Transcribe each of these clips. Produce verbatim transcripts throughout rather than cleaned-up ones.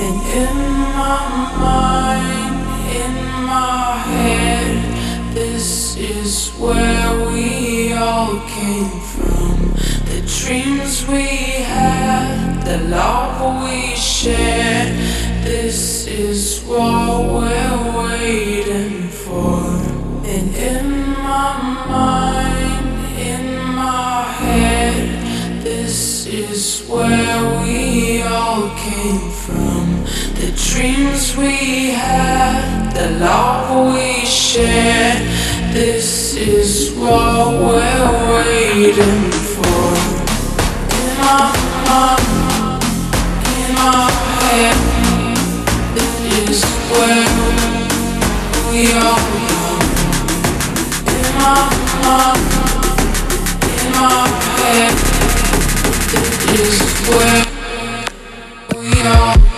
And in my mind, in my head, this is where we all came from. The dreams we had, the love we shared, this is what we're waiting for. And in my mind, in my head, this is where we all came from. The dreams we had, the love we shared, this is what we're waiting for. In my mind, in my head, this is where we all come. In my mind, in my head, this is where we all come.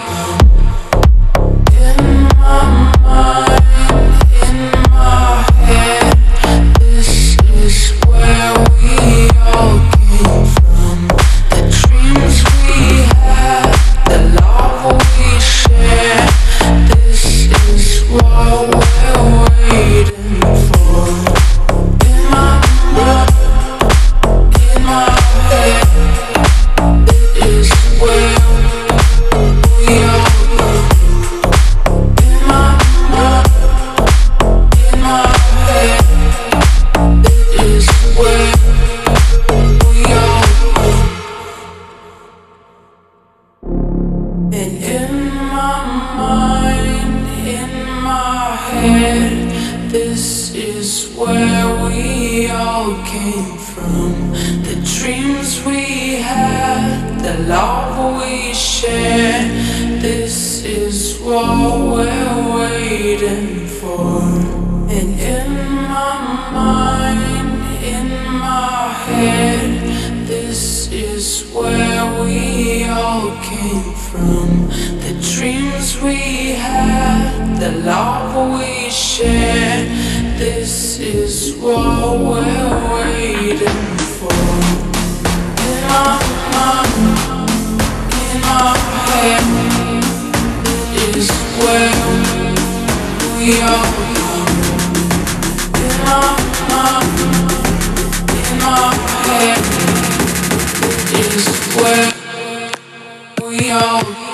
And in my mind, in my head, this is where we all came from. The dreams we had, the love we shared, this is what we're waiting for. And in my mind, in my head, this is where we all came from. The dreams we had, the love we shared, this is what we're waiting for. In my mind, in my head, is where we all come. In my mind, in my head, is where we all